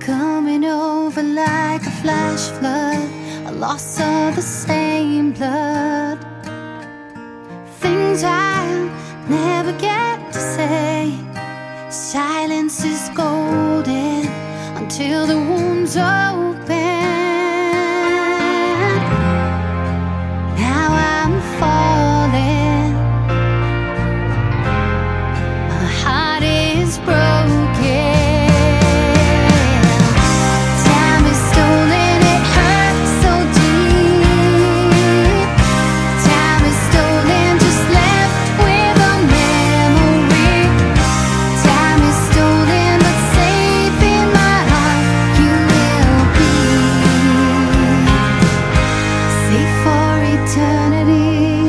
coming over like a flash flood, a loss of the same blood. Things I'll never get to say. Silence is golden until the wound's open. Now I'm falling, my heart is broken. Time is stolen, it hurts so deep. Time is stolen, just left with a memory. Time is stolen, but safe in my heart you will be. Safe for eternity.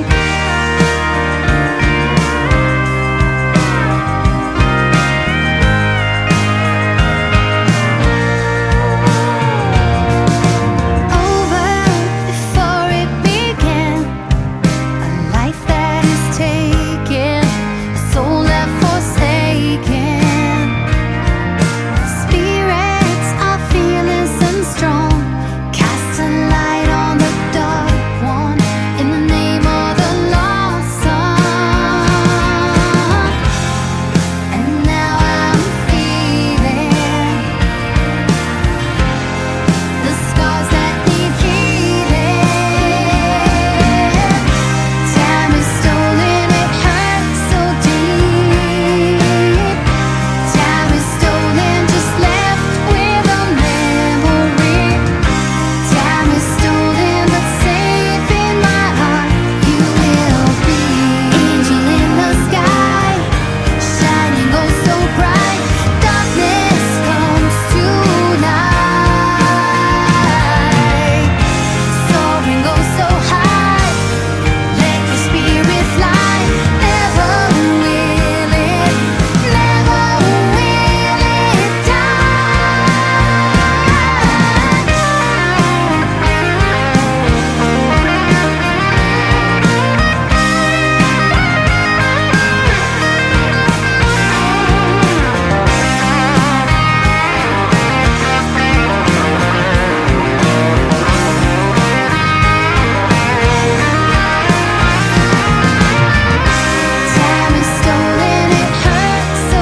Over before it began, a life that is taken, a soul left forsaken. Spirits are fearless and strong, cast a light on the dark one in the name of the lost song. And now I'm feeling the scars that need healing. Time is stolen, it hurts so deep. Time is stolen, just left with a memory. Time is stolen, but safe in my heart you will be. Angel in the sky, shining oh so bright. Darkness comes to light. Soaring oh so high, let your spirit fly. Never will it Time is stolen, it hurts so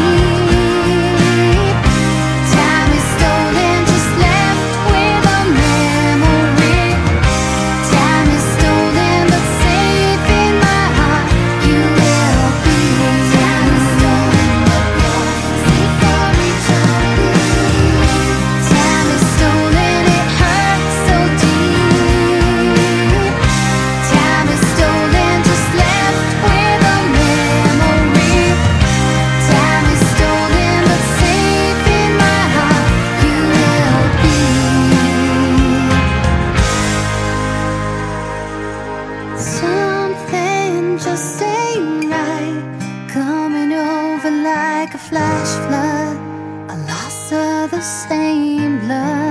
deep. Time is stolen, just left with a memory. Time is stolen, but safe in my heart you will be. Time is stolen, but safe for eternity. Time is stolen, it hurts so deep. Time is stolen, just left with a memory. Time is stolen, but safe in my heart you will be. Something just ain't right, coming over like a flash flood, a loss of the same blood.